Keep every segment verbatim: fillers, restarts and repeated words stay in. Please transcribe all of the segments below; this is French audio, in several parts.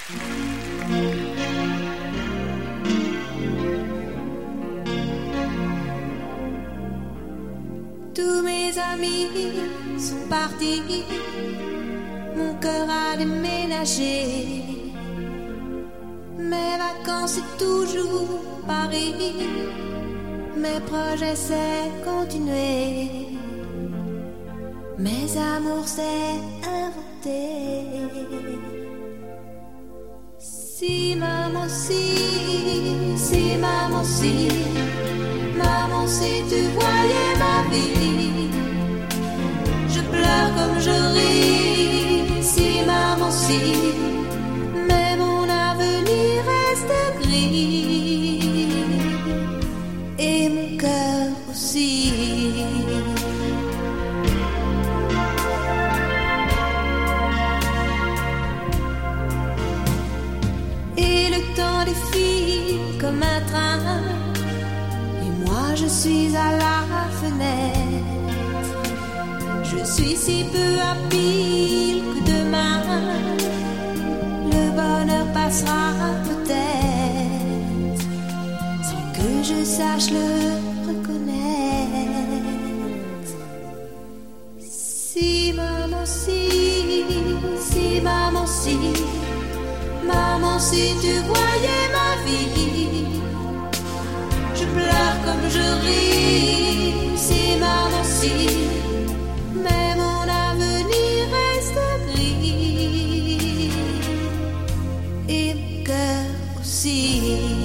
Tous mes amis sont partis, mon cœur a déménagé. Mes vacances c'est toujours Paris, mes projets c'est continuer, mes amours c'est inventer. Si maman si, si maman si, maman si tu voyais ma vie, je pleure comme je ris. Si maman si, mais mon avenir reste gris, et mon cœur aussi. Et le temps défile comme un train, et moi je suis à la fenêtre. Je suis si peu habile que demain le bonheur passera peut-être, sans que je sache le reconnaître. Si maman si, si maman si, maman si tu voyais ma vie, je pleure comme je ris. Si maman si, mais mon avenir reste gris, et mon cœur aussi.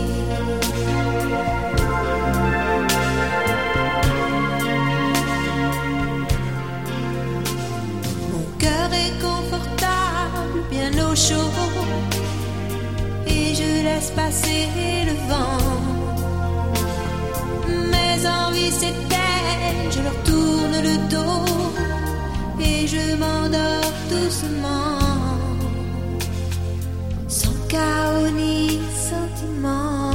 Mon cœur est confortable, bien au chaud, et je laisse passer le vent. Mes envies s'éteignent, je leur tourne le dos, et je m'endors doucement, sans chaos ni sentiment.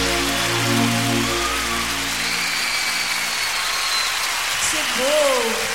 Chegou!